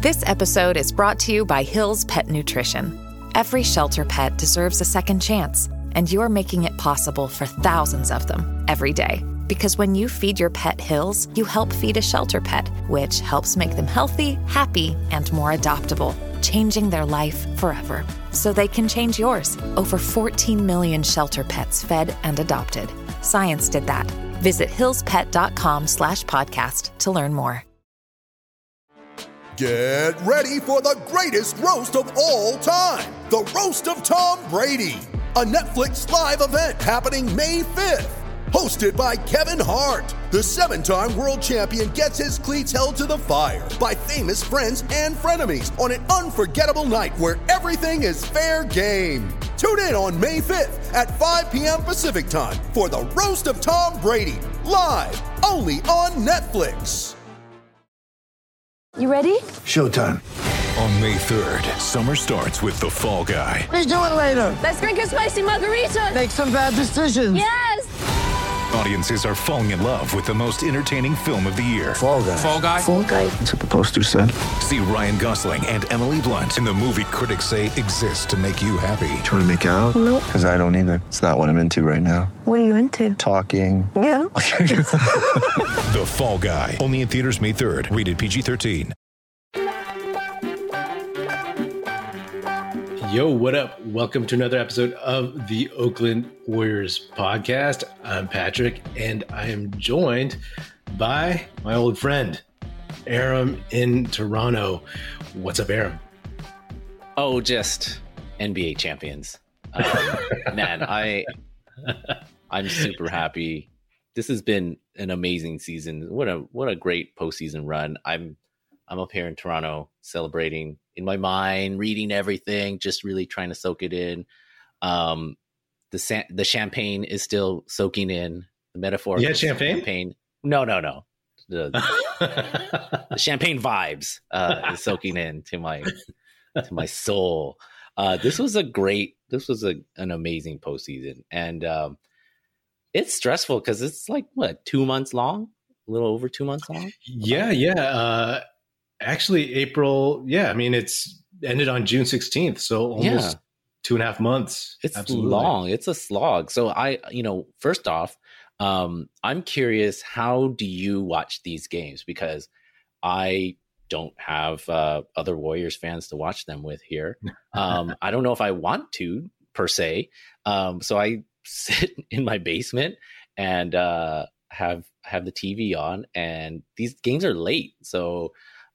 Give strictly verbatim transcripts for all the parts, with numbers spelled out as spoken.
This episode is brought to you by Hill's Pet Nutrition. Every shelter pet deserves a second chance, and you're making it possible for thousands of them every day. Because when you feed your pet Hill's, you help feed a shelter pet, which helps make them healthy, happy, and more adoptable, changing their life forever. So they can change yours. Over fourteen million shelter pets fed and adopted. Science did that. Visit hillspet.com slash podcast to learn more. Get ready for the greatest roast of all time. The Roast of Tom Brady. A Netflix live event happening May fifth. Hosted by Kevin Hart, the seven-time world champion gets his cleats held to the fire by famous friends and frenemies on an unforgettable night where everything is fair game. Tune in on May fifth at five p.m. Pacific time for the Roast of Tom Brady, live only on Netflix. You ready? Showtime. On May third, summer starts with The Fall Guy. Let's do it later. Let's drink a spicy margarita. Make some bad decisions. Yes! Audiences are falling in love with the most entertaining film of the year. Fall Guy. Fall Guy? Fall guy. That's what the poster said. See Ryan Gosling and Emily Blunt in the movie critics say exists to make you happy. Trying to make it out? Nope. Because I don't either. It's not what I'm into right now. What are you into? Talking. Yeah. The Fall Guy. Only in theaters May third. Rated P G thirteen. Yo, what up? Welcome to another episode of the Oakland Warriors podcast. I'm Patrick, and I am joined by my old friend, Aram in Toronto. What's up, Aram? Oh, just N B A champions. Um, man, I, I'm super happy. This has been an amazing season. What a what a great postseason run. I'm I'm up here in Toronto celebrating in my mind, reading everything, just really trying to soak it in. Um, the sa- the champagne is still soaking in. The metaphor. Yeah, champagne? champagne. No, no, no. The, the champagne vibes uh, is soaking in to my to my soul. Uh, this was a great. This was a an amazing postseason, and um, it's stressful because it's like what two months long, a little over two months long. Yeah, yeah. Uh, actually, April. Yeah, I mean it's ended on June sixteenth, so almost Yeah. two and a half months. It's Absolutely. long. It's a slog. So I, you know, first off, um, I'm curious, how do you watch these games? Because I don't have uh, other Warriors fans to watch them with here. Um, I don't know if I want to per se. Um, so I sit in my basement and uh, have have the T V on, and these games are late. So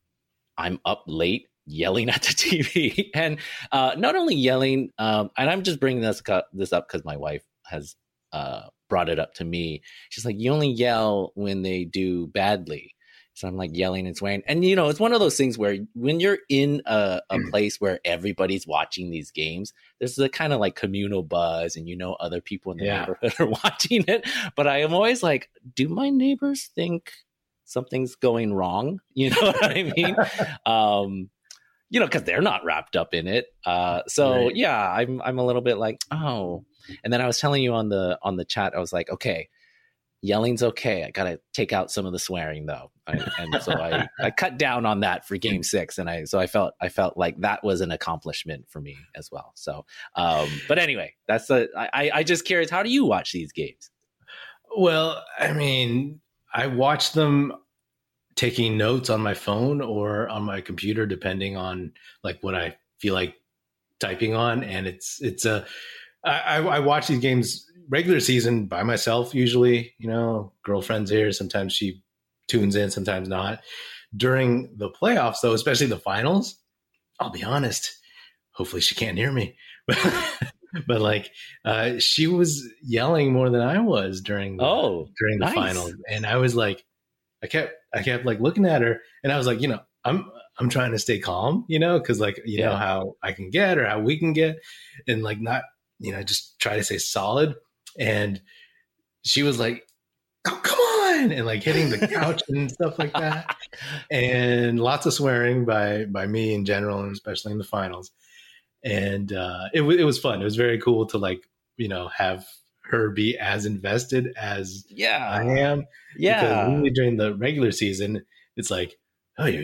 I'm up late yelling at the T V, and uh, not only yelling, um, and I'm just bringing this this up because my wife has uh, brought it up to me. She's like, "You only yell when they do badly." So I'm like yelling and swearing, and you know, it's one of those things where when you're in a, a place where everybody's watching these games, there's a kind of like communal buzz, and you know, other people in the Yeah. neighborhood are watching it. But I am always like, do my neighbors think something's going wrong? You know what I mean? um, you know, because they're not wrapped up in it. Uh, so Right. yeah, I'm I'm a little bit like, oh. And then I was telling you on the on the chat, I was like, okay, yelling's okay. I gotta take out some of the swearing though, I, and so I, I cut down on that for Game Six, and I so I felt I felt like that was an accomplishment for me as well. So, um, but anyway, that's the I I just curious, how do you watch these games? Well, I mean, I watch them taking notes on my phone or on my computer, depending on like what I feel like typing on. And it's, it's a, I, I watch these games regular season by myself, usually, you know, girlfriend's here. Sometimes she tunes in, sometimes not. During the playoffs though, especially the finals, I'll be honest, hopefully she can't hear me, but like, uh, she was yelling more than I was during the, Oh, during the nice. finals. And I was like, I kept, I kept like looking at her, and I was like, you know, I'm, I'm trying to stay calm, you know, cause like, you Yeah. know how I can get or how we can get, and like not, you know, just try to stay solid. And she was like, oh, come on. And like hitting the couch and stuff like that. And lots of swearing by, by me in general, and especially in the finals. And uh, it, w- it was fun. It was very cool to like, you know, have her be as invested as Yeah, I am. yeah. Because really during the regular season, it's like, oh, you,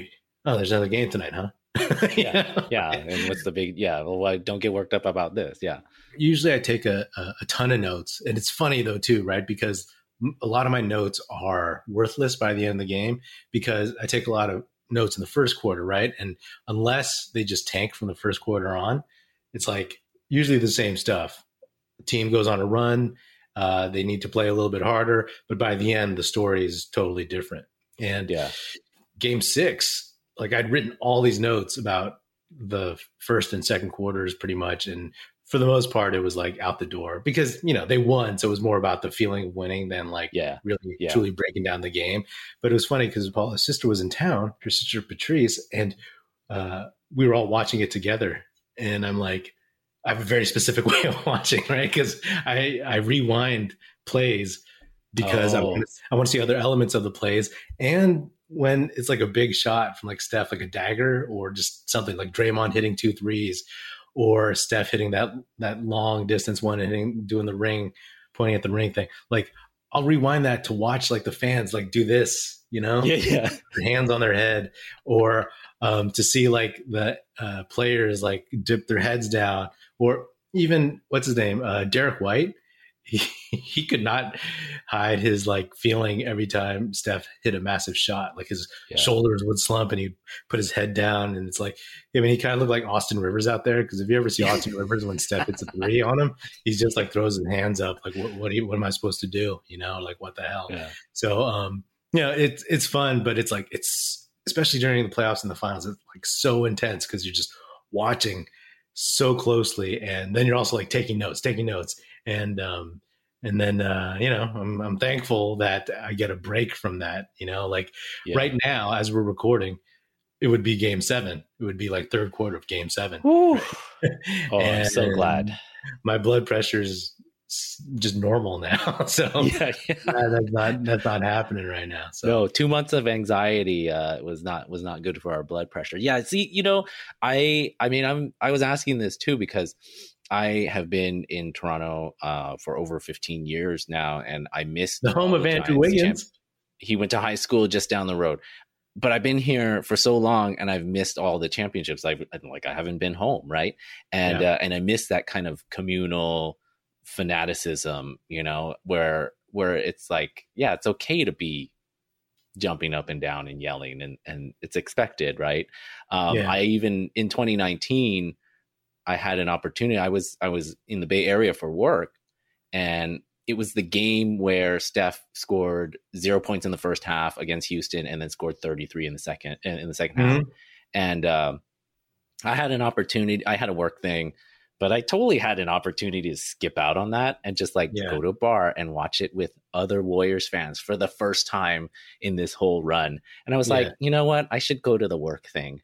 oh, there's another game tonight, huh? yeah, yeah. And what's the big? Yeah, well, why don't get worked up about this? Yeah. Usually, I take a, a, a ton of notes, and it's funny though too, right? Because a lot of my notes are worthless by the end of the game because I take a lot of notes in the first quarter, right? And unless they just tank from the first quarter on, it's like usually the same stuff. The team goes on a run. Uh, they need to play a little bit harder, but by the end, the story is totally different. And yeah, game six, like I'd written all these notes about the first and second quarters pretty much. And for the most part, it was like out the door because, you know, they won. So it was more about the feeling of winning than like yeah, really yeah. truly breaking down the game. But it was funny because Paula's sister was in town, her sister Patrice, and uh, we were all watching it together. And I'm like, I have a very specific way of watching, right? Because I, I rewind plays because oh. I want to, I want to see other elements of the plays. And when it's like a big shot from like Steph, like a dagger or just something like Draymond hitting two threes or Steph hitting that, that long distance one and hitting, doing the ring, pointing at the ring thing. Like I'll rewind that to watch like the fans like do this, you know, yeah, yeah. their hands on their head, or um, to see like the uh, players like dip their heads down, or even what's his name? Uh, Derek White. He, he could not hide his like feeling every time Steph hit a massive shot. Like his yeah. shoulders would slump and he'd put his head down. And it's like, I mean, he kind of looked like Austin Rivers out there. Cause if you ever see Austin Rivers when Steph hits a three on him, he's just like throws his hands up. Like, what, what, do you, what am I supposed to do? You know, like what the hell? Yeah. So, um, you know, it's, it's fun, but it's like, it's especially during the playoffs and the finals, it's like so intense because you're just watching so closely. And then you're also like taking notes, taking notes. And, um, and then, uh, you know, I'm, I'm thankful that I get a break from that, you know, like yeah. right now, as we're recording, it would be game seven. It would be like third quarter of game seven. oh, I'm so glad. My blood pressure is just normal now. So yeah, yeah. that's not, that's not happening right now. So no, two months of anxiety uh, was not, was not good for our blood pressure. Yeah. See, you know, I, I mean, I'm, I was asking this too, because I have been in Toronto uh, for over fifteen years now, and I missed the home of Andrew Wiggins. Champ- he went to high school just down the road, but I've been here for so long, and I've missed all the championships. I've like I haven't been home, right? And yeah. uh, and I miss that kind of communal fanaticism, you know, where where it's like, yeah, it's okay to be jumping up and down and yelling, and and it's expected, right? Um, yeah. I even in twenty nineteen. I had an opportunity. I was I was in the Bay Area for work, and it was the game where Steph scored zero points in the first half against Houston, and then scored thirty-three in the second in the second mm-hmm. half. And um, I had an opportunity. I had a work thing, but I totally had an opportunity to skip out on that and just like yeah. go to a bar and watch it with other Warriors fans for the first time in this whole run. And I was yeah. like, you know what? I should go to the work thing.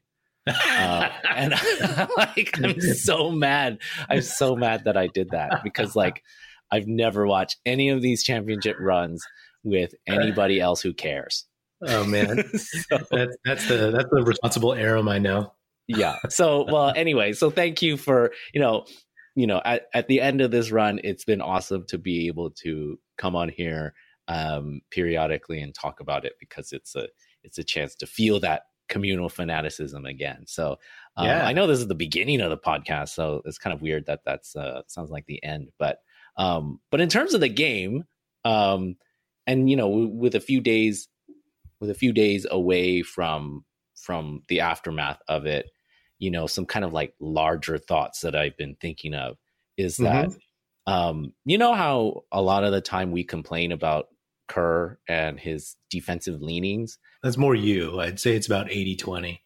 uh, and I'm like, I'm so mad. I'm so mad that I did that, because like I've never watched any of these championship runs with anybody else who cares. Oh man, so, that's that's the that's the responsible Aram I know. Yeah. So well, anyway, so thank you for you know, you know, at at the end of this run, it's been awesome to be able to come on here um, periodically and talk about it, because it's a it's a chance to feel that communal fanaticism again. So um, yeah. I know this is the beginning of the podcast, so it's kind of weird that that's uh, sounds like the end. But um, but in terms of the game, um, and you know, with a few days, with a few days away from from the aftermath of it, you know, some kind of like larger thoughts that I've been thinking of is that mm-hmm. um, you know how a lot of the time we complain about Kerr and his defensive leanings. That's more you. I'd say it's about eighty twenty.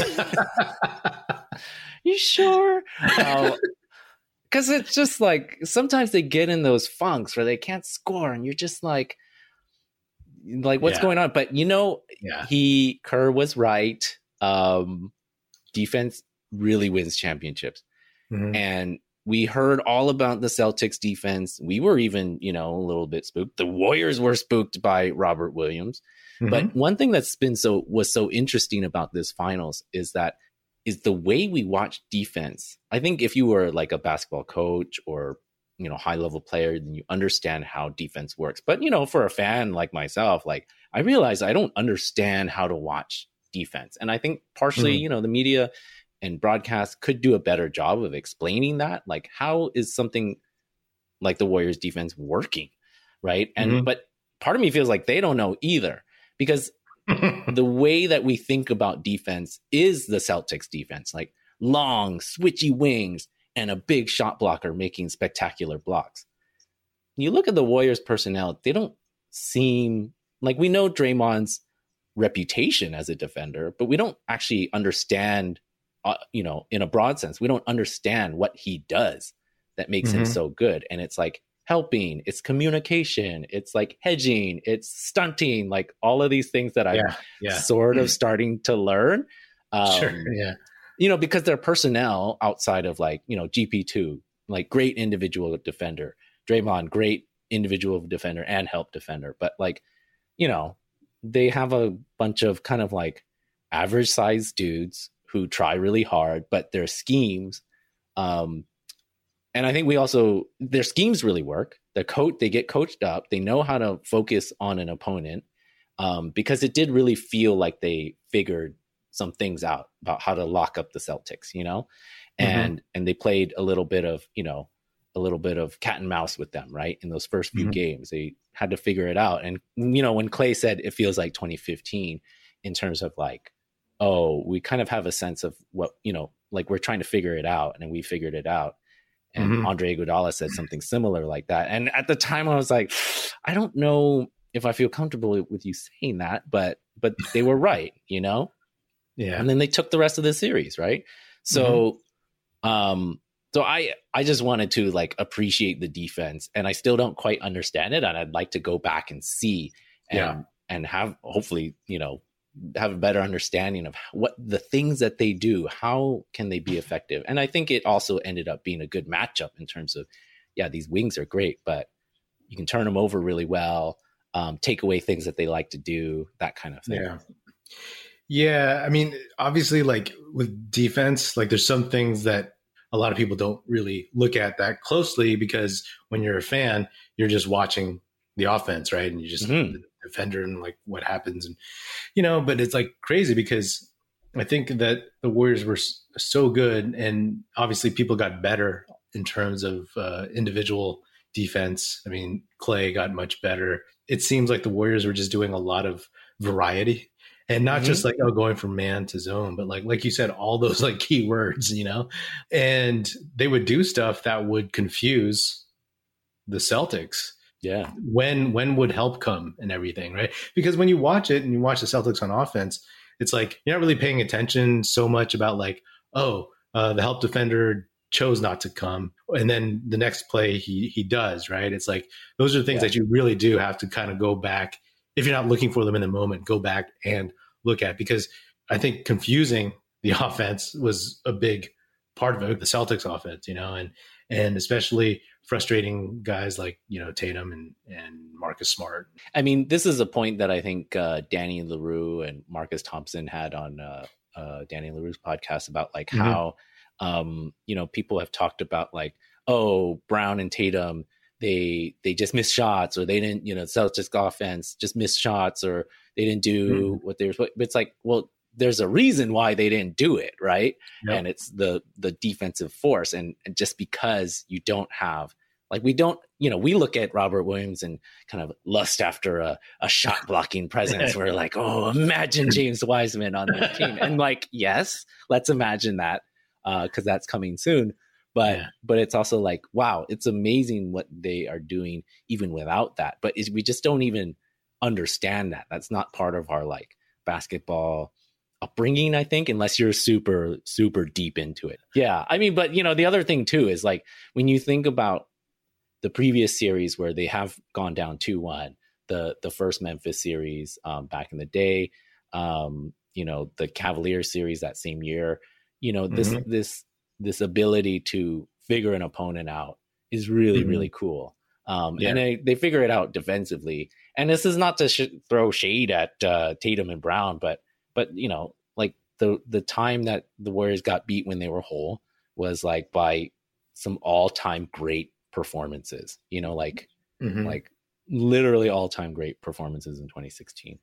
You sure? Because uh, it's just like sometimes they get in those funks where they can't score, and you're just like, like what's yeah. going on? But you know, yeah. he Kerr was right. Um, defense really wins championships, mm-hmm. and we heard all about the Celtics defense. We were even, you know, a little bit spooked. The Warriors were spooked by Robert Williams. Mm-hmm. But one thing that's been so was so interesting about this finals is that is the way we watch defense. I think if you were like a basketball coach or, you know, high level player, then you understand how defense works. But, you know, for a fan like myself, like I realize I don't understand how to watch defense. And I think partially, mm-hmm. you know, the media and broadcast could do a better job of explaining that. Like, how is something like the Warriors defense working? Right. And, mm-hmm. but part of me feels like they don't know either, because the way that we think about defense is the Celtics defense, like long, switchy wings and a big shot blocker making spectacular blocks. You look at the Warriors personnel, they don't seem like, we know Draymond's reputation as a defender, but we don't actually understand, uh, you know, in a broad sense, we don't understand what he does that makes mm-hmm. him so good. And it's like helping, it's communication, it's like hedging, it's stunting, like all of these things that I'm yeah, yeah. sort of starting to learn. Um, sure, yeah. You know, because their personnel outside of like, you know, G P two, like great individual defender, Draymond, great individual defender and help defender. But like, you know, they have a bunch of kind of like average sized dudes who try really hard, but their schemes, um, and I think we also, their schemes really work. The coach, they get coached up. They know how to focus on an opponent, um, because it did really feel like they figured some things out about how to lock up the Celtics, you know, and, mm-hmm. and they played a little bit of, you know, a little bit of cat and mouse with them, right? In those first few mm-hmm. games, they had to figure it out. And, you know, when Clay said it feels like twenty fifteen in terms of like, oh, we kind of have a sense of what, you know, like we're trying to figure it out, and we figured it out. And mm-hmm. Andre Iguodala said something similar like that. And at the time I was like, I don't know if I feel comfortable with you saying that, but, but they were right, you know? Yeah. And then they took the rest of the series. Right. So, mm-hmm. um, so I, I just wanted to like appreciate the defense, and I still don't quite understand it. And I'd like to go back and see and, yeah. and have, hopefully, you know, have a better understanding of what the things that they do, how can they be effective? And I think it also ended up being a good matchup in terms of, yeah, these wings are great, but you can turn them over really well, um, take away things that they like to do, that kind of thing. Yeah. Yeah. I mean, obviously, like with defense, like there's some things that a lot of people don't really look at that closely, because when you're a fan, you're just watching the offense, right? And you just mm-hmm. the defender and like what happens, and you know. But it's like crazy, because I think that the Warriors were so good, and obviously people got better in terms of uh, individual defense. I mean, Clay got much better. It seems like the Warriors were just doing a lot of variety. And not mm-hmm. just like, oh, going from man to zone, but like, like you said, all those like key words, you know, and they would do stuff that would confuse the Celtics. Yeah. When, when would help come and everything, right? Because when you watch it and you watch the Celtics on offense, it's like, you're not really paying attention so much about like, oh, uh, the help defender chose not to come. And then the next play he, he does, right? It's like, those are things yeah. that you really do have to kind of go back. If you're not looking for them in the moment, go back and look at, because I think confusing the offense was a big part of it, the Celtics offense, you know, and, and especially frustrating guys like, you know, Tatum and, and Marcus Smart. I mean, this is a point that I think uh, Danny LaRue and Marcus Thompson had on uh, uh, Danny LaRue's podcast about like mm-hmm. how, um, you know, people have talked about like, oh, Brown and Tatum, they they just missed shots, or they didn't, you know, Celtics offense just missed shots, or they didn't do mm-hmm. what they were supposed. It's like, well, there's a reason why they didn't do it, right? Yep. And it's the the defensive force, and, and just because you don't have, like, we don't, you know, we look at Robert Williams and kind of lust after a, a shot blocking presence. We're like, oh, imagine James Wiseman on their team, and like, yes, let's imagine that because uh, that's coming soon. But yeah. but it's also like, wow, it's amazing what they are doing even without that. But is, we just don't even understand that. That's not part of our like basketball upbringing, I think, unless you're super, super deep into it. Yeah. I mean, but you know, the other thing too is like when you think about the previous series where they have gone down two one, the the first Memphis series um, back in the day, um, you know, the Cavaliers series that same year, you know, this mm-hmm. this this ability to figure an opponent out is really, mm-hmm. really cool. Um, yeah. And they, they figure it out defensively. And this is not to sh- throw shade at uh, Tatum and Brown, but, but, you know, like the, the time that the Warriors got beat when they were whole was like by some all time great performances, you know, like, mm-hmm. like literally all time great performances in twenty sixteen.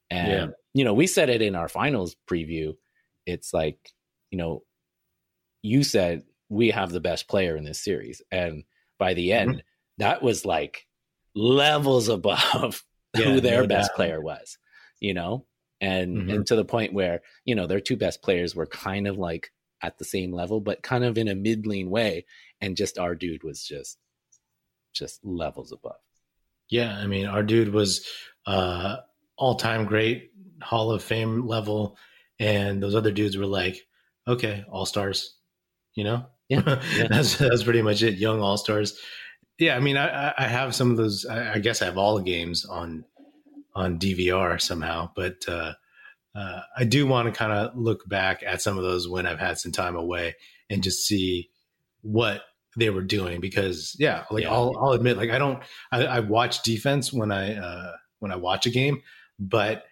And, Yeah. you know, we said it in our finals preview. It's like, you know, you said we have the best player in this series. And by the end, mm-hmm. that was like levels above yeah, who their no best doubt. player was, you know, and, mm-hmm. and to the point where, you know, their two best players were kind of like at the same level, but kind of in a middling way. And just our dude was just, just levels above. Yeah. I mean, our dude was uh, all time great, Hall of Fame level. And those other dudes were like, okay, all-stars, you know? Yeah, yeah. that's, that's pretty much it. Young all-stars. Yeah. I mean, I, I have some of those, I, I guess I have all the games on, on D V R somehow, but uh, uh, I do want to kind of look back at some of those when I've had some time away and just see what they were doing, because yeah, like yeah. I'll, I'll admit, like I don't, I, I watch defense when I, uh, when I watch a game, but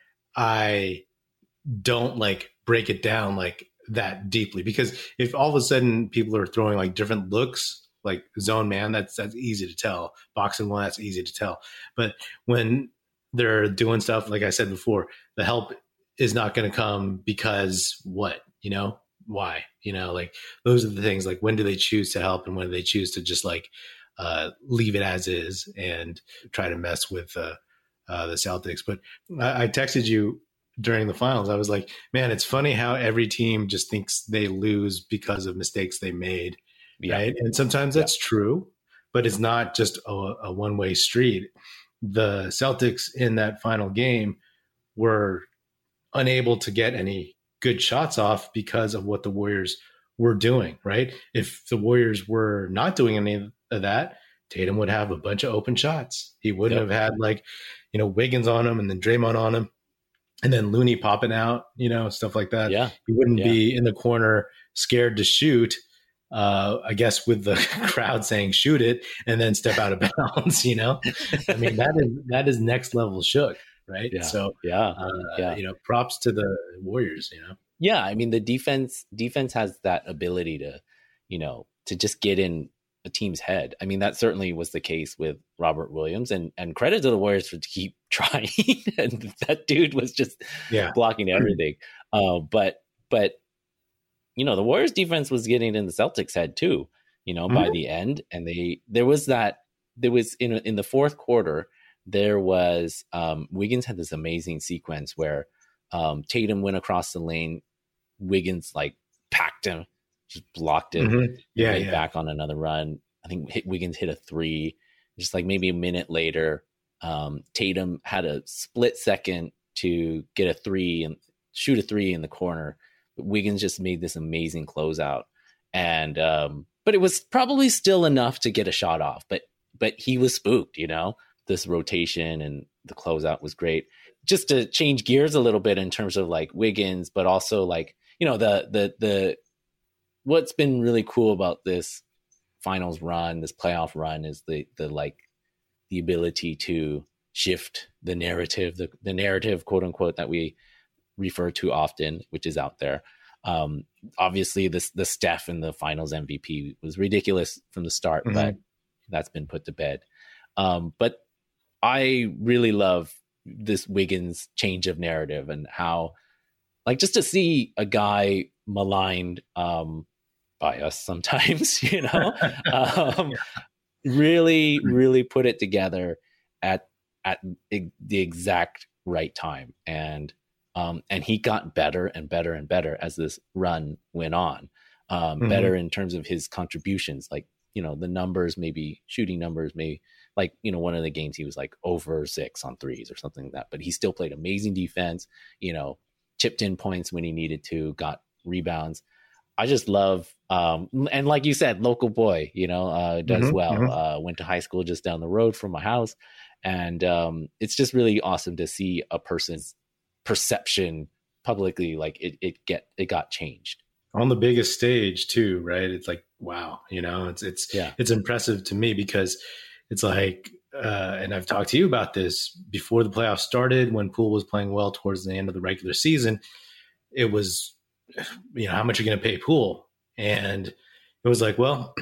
I don't like break it down like that deeply, because if all of a sudden people are throwing like different looks, like zone man, that's, that's easy to tell. Box and one, that's easy to tell. But when they're doing stuff, like I said before, the help is not going to come because what, you know, why, you know, like those are the things, like when do they choose to help and when do they choose to just like uh, leave it as is and try to mess with uh, uh, the Celtics. But I, I texted you during the finals. I was like, man, it's funny how every team just thinks they lose because of mistakes they made. Yeah. Right. And sometimes that's yeah. true, but it's not just a, a one-way street. The Celtics in that final game were unable to get any good shots off because of what the Warriors were doing, right? If the Warriors were not doing any of that, Tatum would have a bunch of open shots. He wouldn't yep. have had like, you know, Wiggins on him and then Draymond on him and then Looney popping out, you know, stuff like that. Yeah. He wouldn't yeah. be in the corner scared to shoot, uh, I guess with the crowd saying shoot it and then step out of bounds, you know? I mean, that is, that is next level shook. Right. Yeah. So, yeah. Uh, yeah. you know, props to the Warriors, you know? Yeah. I mean, the defense, defense has that ability to, you know, to just get in a team's head. I mean, that certainly was the case with Robert Williams, and, and credit to the Warriors for to keep trying. And that dude was just yeah. blocking everything. Uh, but, but, you know, the Warriors defense was getting in the Celtics head too, you know, mm-hmm. by the end. And they, there was that, there was in, in the fourth quarter, there was um, Wiggins had this amazing sequence where um, Tatum went across the lane. Wiggins like packed him, just blocked it, mm-hmm. yeah, yeah. back on another run. I think hit, Wiggins hit a three. Just like maybe a minute later, um, Tatum had a split second to get a three and shoot a three in the corner. But Wiggins just made this amazing closeout, and um, but it was probably still enough to get a shot off. But but he was spooked, you know. This rotation and the closeout was great. Just to change gears a little bit in terms of like Wiggins, but also like, you know, the, the, the, what's been really cool about this finals run, this playoff run is the, the, like the ability to shift the narrative, the, the narrative, quote unquote, that we refer to often, which is out there. Um, obviously this, the Steph in the finals M V P was ridiculous from the start, mm-hmm. but that's been put to bed. Um, but I really love this Wiggins change of narrative and how, like, just to see a guy maligned um, by us sometimes, you know, um, yeah. really, really put it together at at the exact right time, and um, and he got better and better and better as this run went on. Um, mm-hmm. Better in terms of his contributions, like, you know, the numbers, maybe shooting numbers, maybe. Like, you know, one of the games he was like over six on threes or something like that, but he still played amazing defense, you know, chipped in points when he needed to, got rebounds. I just love, um, and like you said, local boy, you know, uh, does mm-hmm, well, mm-hmm. uh, went to high school just down the road from my house. And um, it's just really awesome to see a person's perception publicly, like it, it get, it got changed. On the biggest stage too, right? It's like, wow, you know, it's, it's, yeah. it's impressive to me because it's like, uh, and I've talked to you about this before the playoffs started, when Poole was playing well towards the end of the regular season, it was, you know, how much are you going to pay Poole? And it was like, well,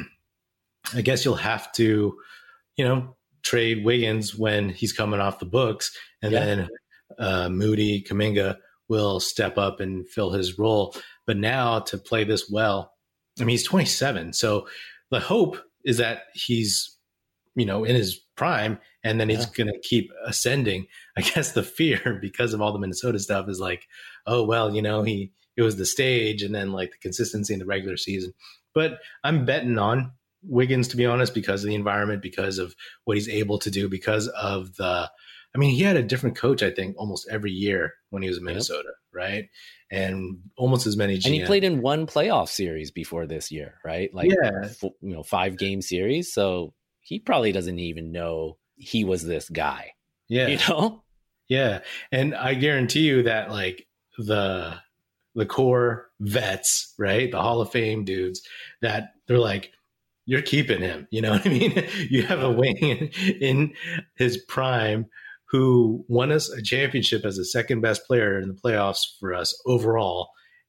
I guess you'll have to, you know, trade Wiggins when he's coming off the books. And yeah. then uh, Moody, Kuminga will step up and fill his role. But now to play this well, I mean, he's twenty-seven. So the hope is that he's, you know, in his prime, and then he's yeah. going to keep ascending. I guess the fear, because of all the Minnesota stuff, is like, oh, well, you know, he, it was the stage and then like the consistency in the regular season. But I'm betting on Wiggins, to be honest, because of the environment, because of what he's able to do, because of the, I mean, he had a different coach, I think, almost every year when he was in Minnesota, yep. right? And almost as many G Ms. And he played in one playoff series before this year, right? Like, yeah. f- you know, five game series. So he probably doesn't even know he was this guy. Yeah. You know? Yeah. And I guarantee you that like the the core vets, right? The Hall of Fame dudes, that they're like, you're keeping him. You know what I mean? You have a wing in, in his prime who won us a championship as the second best player in the playoffs for us overall.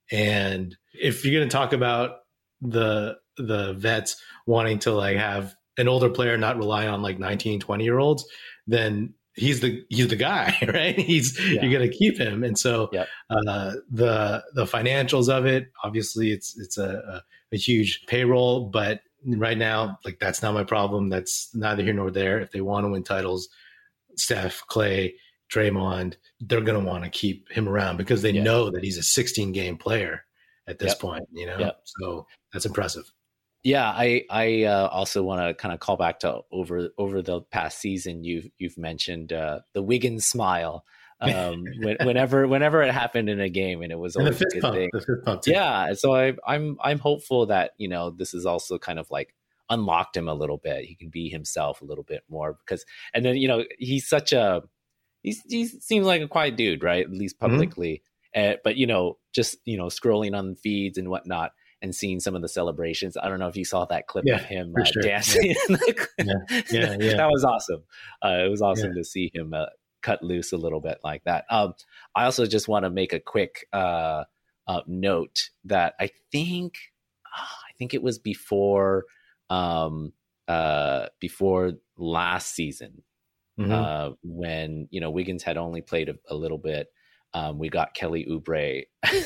And if you're going to talk about the the vets wanting to like have an older player not rely on like nineteen, twenty year olds, then he's the he's the guy, right? He's yeah. you're going to keep him. And so yep. uh, the the financials of it, obviously it's it's a, a, a huge payroll, but right now, like that's not my problem. That's neither here nor there. If they want to win titles, Steph, Clay, Draymond, they're going to want to keep him around because they yeah. know that he's a sixteen game player at this yep. point, you know? Yep. So that's impressive. Yeah. I, I uh, also want to kind of call back to over, over the past season. You've, you've mentioned uh, the Wiggins smile um, when, whenever, whenever it happened in a game, and it was always the a good pump, thing. The fifth pump too. Yeah. So I, I'm, I'm hopeful that, you know, this is also kind of like unlocked him a little bit. He can be himself a little bit more because, and then, you know, he's such a, he's, he seems like a quiet dude, right? At least publicly. Mm-hmm. Uh, but, you know, just, you know, scrolling on feeds and whatnot and seeing some of the celebrations. I don't know if you saw that clip yeah, of him uh, sure. dancing. Yeah. in the yeah, yeah, yeah. That was awesome. Uh, it was awesome yeah. to see him uh, cut loose a little bit like that. Um, I also just want to make a quick uh, uh, note that I think, oh, I think it was before, um, uh, before last season, mm-hmm. uh, when, you know, Wiggins had only played a, a little bit. Um, we got Kelly Oubre.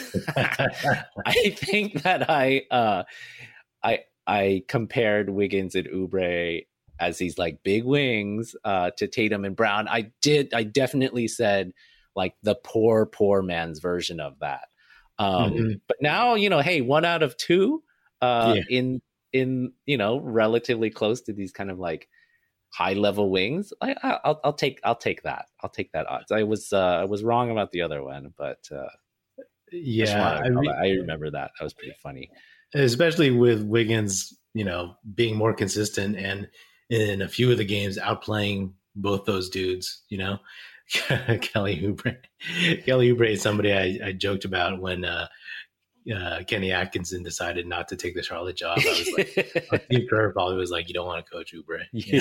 I think that I, uh, I, I compared Wiggins and Oubre as these like big wings uh, to Tatum and Brown. I did. I definitely said like the poor, poor man's version of that. Um, mm-hmm. But now, you know, hey, one out of two uh, yeah. in in you know relatively close to these kind of like high level wings. I, I'll, I'll take I'll take that. I'll take that odds. I was uh, I was wrong about the other one, but uh, yeah, I, mean, I remember that. That was pretty funny, especially with Wiggins, you know, being more consistent and in a few of the games outplaying both those dudes. You know, Kelly Oubre. Kelly Oubre is somebody I, I joked about when uh, uh, Kenny Atkinson decided not to take the Charlotte job. I was like, Steve Kerr probably was like, "You don't want to coach Oubre."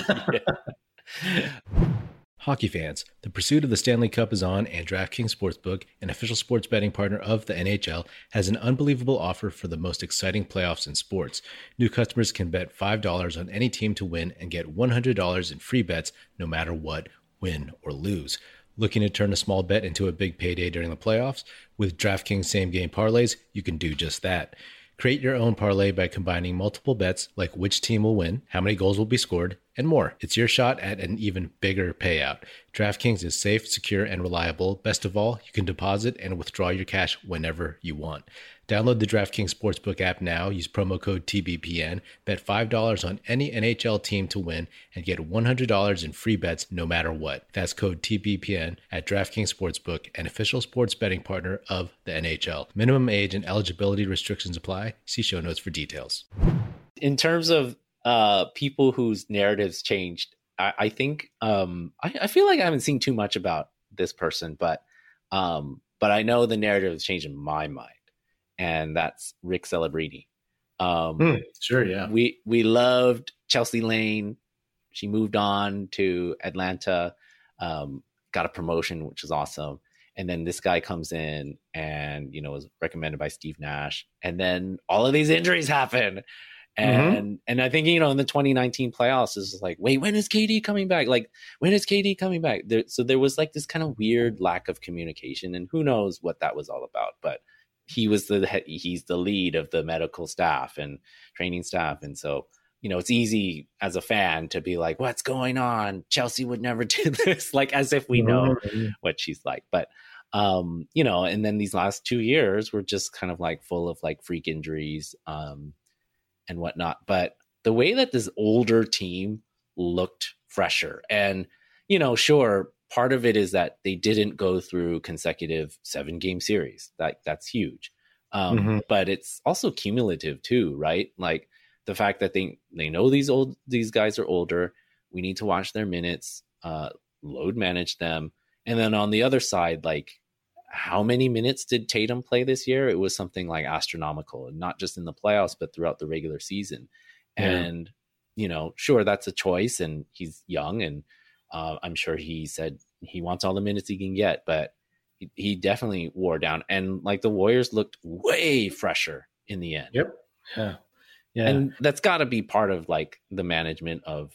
Yeah. Hockey fans, the pursuit of the Stanley Cup is on, and DraftKings Sportsbook, an official sports betting partner of the N H L, has an unbelievable offer for the most exciting playoffs in sports. New customers can bet five dollars on any team to win and get one hundred dollars in free bets no matter what, win or lose. Looking to turn a small bet into a big payday during the playoffs? With DraftKings same-game parlays, you can do just that. Create your own parlay by combining multiple bets like which team will win, how many goals will be scored, and more. It's your shot at an even bigger payout. DraftKings is safe, secure, and reliable. Best of all, you can deposit and withdraw your cash whenever you want. Download the DraftKings Sportsbook app now. Use promo code T B P N. Bet five dollars on any N H L team to win and get one hundred dollars in free bets no matter what. That's code T B P N at DraftKings Sportsbook, an official sports betting partner of the N H L. Minimum age and eligibility restrictions apply. See show notes for details. In terms of uh, people whose narratives changed, I, I think um, I, I feel like I haven't seen too much about this person, but um, but I know the narrative has changed in my mind. And that's Rick Celebrini. Um, mm, sure, yeah. We we loved Chelsea Lane. She moved on to Atlanta, um, got a promotion, which is awesome. And then this guy comes in and, you know, was recommended by Steve Nash. And then all of these injuries happen. And Mm-hmm. and I think, you know, in the twenty nineteen playoffs, it's like, wait, when is K D coming back? Like, when is K D coming back? There, so there was like this kind of weird lack of communication, and who knows what that was all about. But he was the he's the lead of the medical staff and training staff, and so, you know, it's easy as a fan to be like, what's going on? Chelsea would never do this, like as if we know Mm-hmm. what she's like. But um, you know, and then these last two years were just kind of like full of like freak injuries. Um, and whatnot. But the way that this older team looked fresher, and, you know, sure, part of it is that they didn't go through consecutive seven game series. That that's huge. Um, Mm-hmm. But it's also cumulative too, right? Like the fact that they, they know these old, these guys are older. We need to watch their minutes, uh, load manage them. And then on the other side, like, how many minutes did Tatum play this year? It was something like astronomical, and not just in the playoffs, but throughout the regular season. Yeah. And, you know, sure, that's a choice, and he's young, and uh, I'm sure he said he wants all the minutes he can get, but he, he definitely wore down. And like the Warriors looked way fresher in the end. Yep. Yeah. Yeah. And that's got to be part of like the management of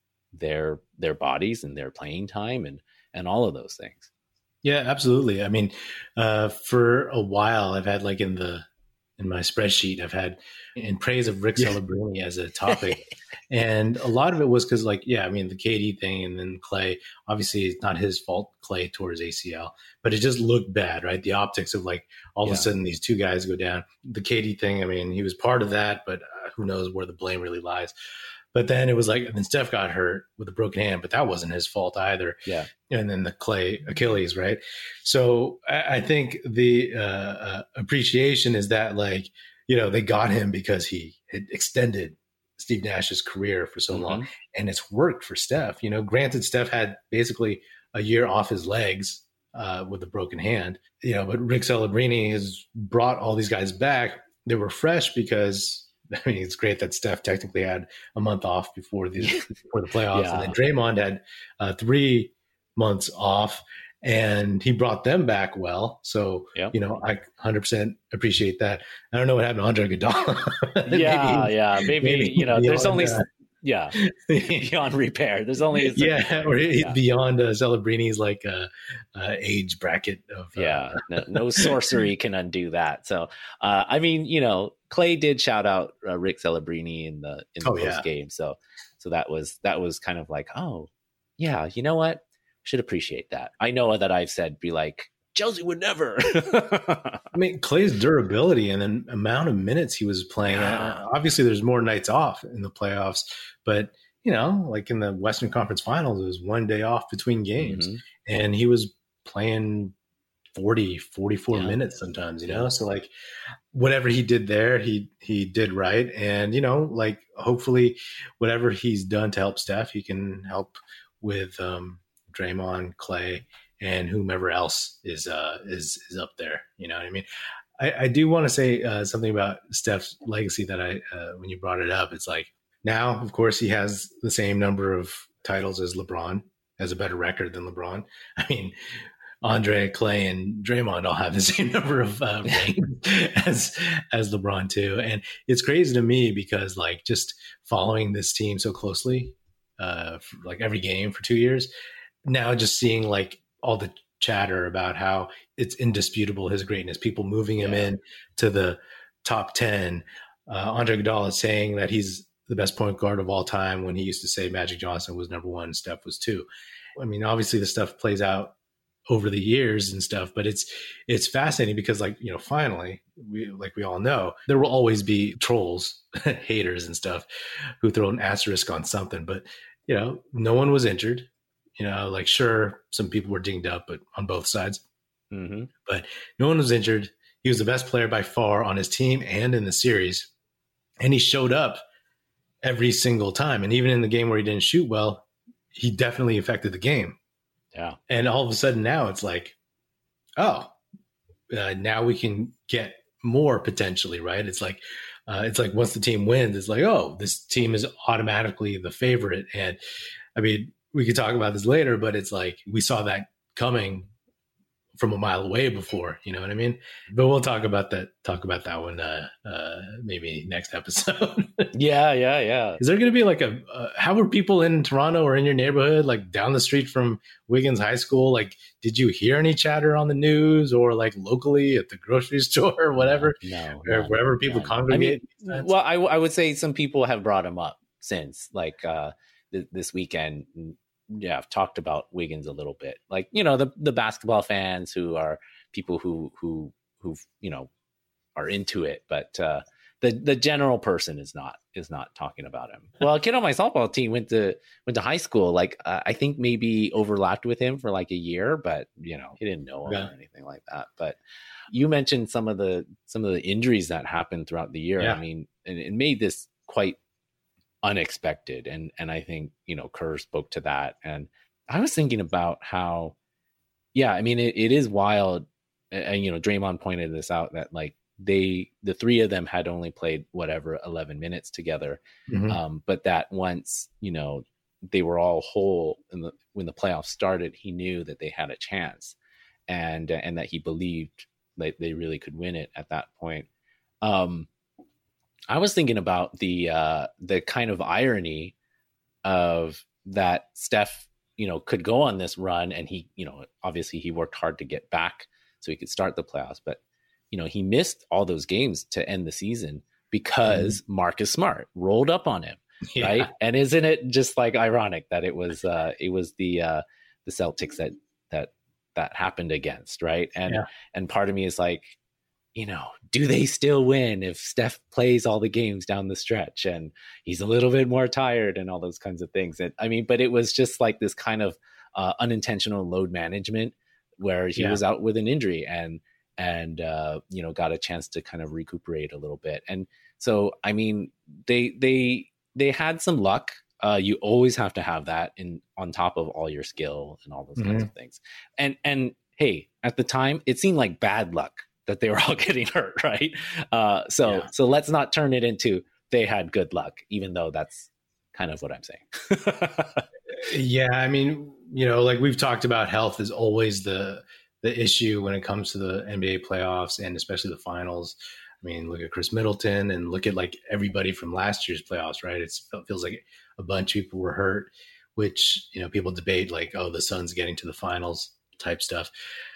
their their bodies and their playing time and and all of those things. Yeah, absolutely. I mean, uh, for a while, I've had like in the in my spreadsheet, I've had in praise of Rick Yeah. Celebrini as a topic, and a lot of it was because, like, yeah, I mean, the K D thing, and then Clay. Obviously, it's not his fault. Clay tore his A C L, but it just looked bad, right? The optics of like all Yeah. of a sudden these two guys go down. The K D thing, I mean, he was part of that, but uh, who knows where the blame really lies. But then it was like, and then Steph got hurt with a broken hand, but that wasn't his fault either. Yeah. And then the Clay Achilles, right? So I, I think the uh, uh, appreciation is that, like, you know, they got him because he had extended Steve Nash's career for so Mm-hmm. long, and it's worked for Steph. You know, granted, Steph had basically a year off his legs uh, with a broken hand, you know, but Rick Celebrini has brought all these guys back. They were fresh because, I mean, it's great that Steph technically had a month off before the before the playoffs, Yeah. and then Draymond had uh, three months off, and he brought them back well. So, Yep. you know, I one hundred percent appreciate that. I don't know what happened to Andre Iguodala. Yeah, Maybe- yeah. Maybe, maybe you know, there's beyond only, that. yeah, beyond repair. There's only, a certain- yeah, or he's yeah. beyond uh, Celebrini's like uh, uh, age bracket of uh, yeah, no, no sorcery can undo that. So, uh, I mean, you know, Clay did shout out uh, Rick Celebrini in the in the Oh, post yeah. game. So, so that was that was kind of like, oh, yeah, you know what? Should appreciate that. I know that I've said be like, Chelsea would never. I mean, Clay's durability and the amount of minutes he was playing. Yeah. Uh, obviously, there's more nights off in the playoffs, but, you know, like in the Western Conference Finals, it was one day off between games, Mhm. and he was playing forty, forty-four Yeah. minutes sometimes, you know? So, like, whatever he did there, he he did right. And, you know, like, hopefully whatever he's done to help Steph, he can help with um, Draymond, Clay, and whomever else is uh, is is up there. You know what I mean? I, I do want to say uh, something about Steph's legacy that I, uh, when you brought it up, it's like now, of course, he has the same number of titles as LeBron, has a better record than LeBron. I mean, Andre, Clay, and Draymond all have the same number of uh, rings as as LeBron too. And it's crazy to me because, like, just following this team so closely, uh, for, like every game for two years, now just seeing like all the chatter about how it's indisputable his greatness, people moving him Yeah. in to the top ten. Uh, Andre Iguodala is saying that he's the best point guard of all time when he used to say Magic Johnson was number one, Steph was two. I mean, obviously the stuff plays out over the years and stuff, but it's it's fascinating because, like, you know, finally, we like we all know there will always be trolls, haters and stuff who throw an asterisk on something, but, you know, no one was injured. You know, like, sure, some people were dinged up, but on both sides. Mm-hmm. But no one was injured. He was the best player by far on his team and in the series. And he showed up every single time. And even in the game where he didn't shoot well, he definitely affected the game. Yeah. And all of a sudden now it's like, oh, uh, now we can get more potentially, right? It's like, uh, it's like once the team wins, it's like, oh, this team is automatically the favorite. And I mean, we could talk about this later, but it's like we saw that coming from a mile away before, you know what I mean? But we'll talk about that, talk about that one uh, uh, maybe next episode. yeah, yeah, yeah. Is there going to be like a, uh, how were people in Toronto or in your neighborhood, like down the street from Wiggins High School? Like, did you hear any chatter on the news or like locally at the grocery store or whatever? No, or no, wherever people no. congregate? I mean, well, I, I would say some people have brought him up since like uh, th- this weekend. Yeah, I've talked about Wiggins a little bit. Like, you know, the, the basketball fans who are people who, who, who, you know, are into it. But uh, the, the general person is not, is not talking about him. Well, a kid on my softball team went to, went to high school. Like, uh, I think maybe overlapped with him for like a year, but, you know, he didn't know him yeah. or anything like that. But you mentioned some of the, some of the injuries that happened throughout the year. Yeah. I mean, and it made this quite unexpected. And, and I think, you know, Kerr spoke to that. And I was thinking about how, yeah, I mean, it, it is wild. And, and, you know, Draymond pointed this out that like they, the three of them had only played whatever, eleven minutes together. Mm-hmm. Um, but that once, you know, they were all whole in the, when the playoffs started, he knew that they had a chance and, and that he believed that they really could win it at that point. Um, I was thinking about the uh, the kind of irony of that Steph, you know, could go on this run, and he, you know, obviously he worked hard to get back so he could start the playoffs, but you know, he missed all those games to end the season because mm. Marcus Smart rolled up on him, yeah. right? And isn't it just like ironic that it was uh, it was the uh, the Celtics that that that happened against, right? And yeah. and part of me is like, you know, do they still win if Steph plays all the games down the stretch and he's a little bit more tired and all those kinds of things? And I mean, but it was just like this kind of uh, unintentional load management where he yeah. was out with an injury and, and, uh, you know, got a chance to kind of recuperate a little bit. And so, I mean, they, they, they had some luck. Uh, you always have to have that in on top of all your skill and all those mm-hmm. kinds of things. And, and hey, at the time it seemed like bad luck that they were all getting hurt, right? Uh, so yeah. so let's not turn it into they had good luck, even though that's kind of what I'm saying. yeah, I mean, you know, like we've talked about, health is always the the issue when it comes to the N B A playoffs and especially the finals. I mean, look at Chris Middleton and look at like everybody from last year's playoffs, right? It's, it feels like a bunch of people were hurt, which, you know, people debate like, oh, the Suns getting to the finals type stuff.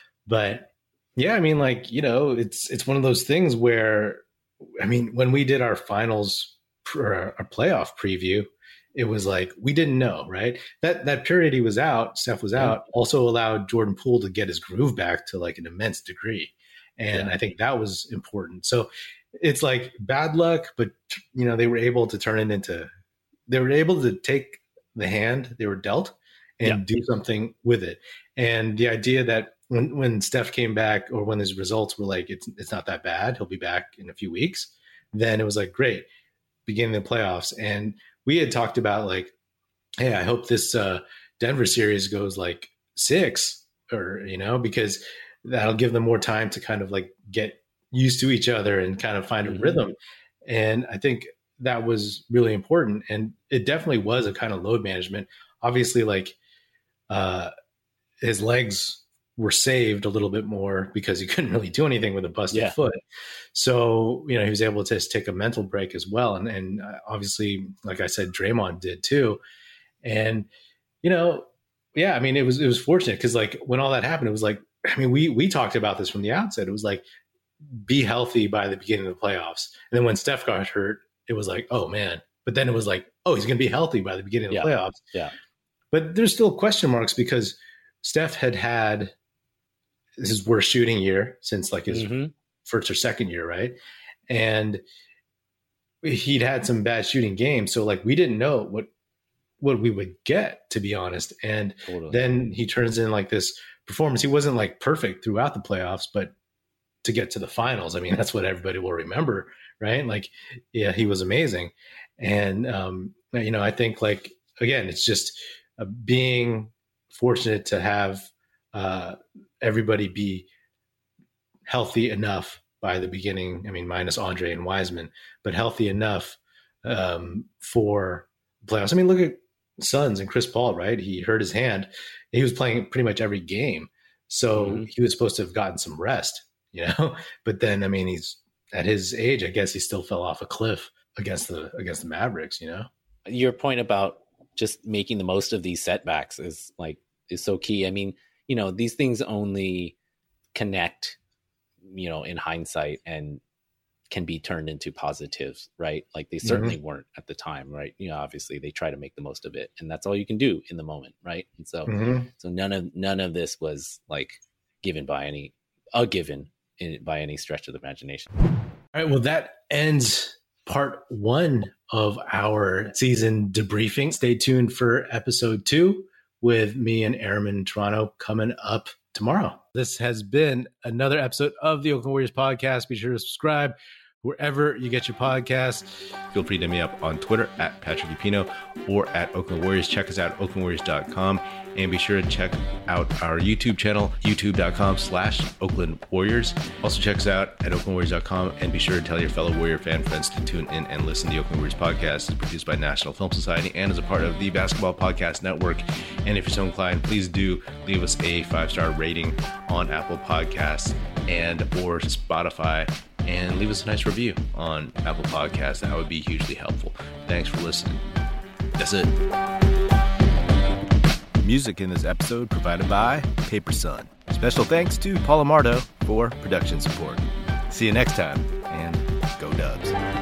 But yeah, I mean, like, you know, it's it's one of those things where, I mean, when we did our finals, or our playoff preview, it was like, we didn't know, right? That that period he was out, Steph was out, yeah. also allowed Jordan Poole to get his groove back to like an immense degree. And yeah. I think that was important. So it's like bad luck, but, you know, they were able to turn it into, they were able to take the hand they were dealt and yeah. do something with it. And the idea that when, when Steph came back, or when his results were like, it's it's not that bad, he'll be back in a few weeks, then it was like, great, beginning the playoffs. And we had talked about like, hey, I hope this uh, Denver series goes like six, or, you know, because that'll give them more time to kind of like get used to each other and kind of find a mm-hmm. rhythm. And I think that was really important. And it definitely was a kind of load management. Obviously, like uh, his legs were saved a little bit more because he couldn't really do anything with a busted yeah. foot. So, you know, he was able to just take a mental break as well. And, and obviously, like I said, Draymond did too. And, you know, yeah, I mean, it was, it was fortunate because like when all that happened, it was like, I mean, we, we talked about this from the outset. It was like, be healthy by the beginning of the playoffs. And then when Steph got hurt, it was like, oh man, but then it was like, oh, he's going to be healthy by the beginning of the yeah. playoffs. Yeah. But there's still question marks because Steph had had his worst shooting year since like his mm-hmm. first or second year. Right. And he'd had some bad shooting games. So like, we didn't know what, what we would get, to be honest. And totally. Then he turns in like this performance. He wasn't like perfect throughout the playoffs, but to get to the finals, I mean, that's what everybody will remember. Right. Like, yeah, he was amazing. And, um, you know, I think like, again, it's just uh, being fortunate to have uh, everybody be healthy enough by the beginning. I mean, minus Andre and Wiseman, but healthy enough um, for playoffs. I mean, look at Suns and Chris Paul, right? He hurt his hand. He was playing pretty much every game. So Mm-hmm. he was supposed to have gotten some rest, you know, but then, I mean, he's at his age, I guess he still fell off a cliff against the, against the Mavericks, you know? Your point about just making the most of these setbacks is like, is so key. I mean, you know, these things only connect, you know, in hindsight and can be turned into positives, right? Like they certainly mm-hmm. weren't at the time, right? You know, obviously they try to make the most of it, and that's all you can do in the moment, right? And so, mm-hmm. so none of none of this was like given by any a given in, by any stretch of the imagination. All right, well, that ends part one of our season debriefing. Stay tuned for episode two with me and Airman Toronto coming up tomorrow. This has been another episode of the Oakland Warriors podcast. Be sure to subscribe wherever you get your podcasts. Feel free to hit me up on Twitter at Patrick Lupino or at Oakland Warriors. Check us out at oakland warriors dot com, and be sure to check out our YouTube channel, youtube.com slash Oakland Warriors. Also check us out at oakland warriors dot com, and be sure to tell your fellow Warrior fan friends to tune in and listen to the Oakland Warriors podcast. It's produced by National Film Society and is a part of the Basketball Podcast Network. And if you're so inclined, please do leave us a five-star rating on Apple Podcasts and or Spotify, and leave us a nice review on Apple Podcasts. That would be hugely helpful. Thanks for listening. That's it. Music in this episode provided by Paper Sun. Special thanks to Paul Amardo for production support. See you next time, and go Dubs.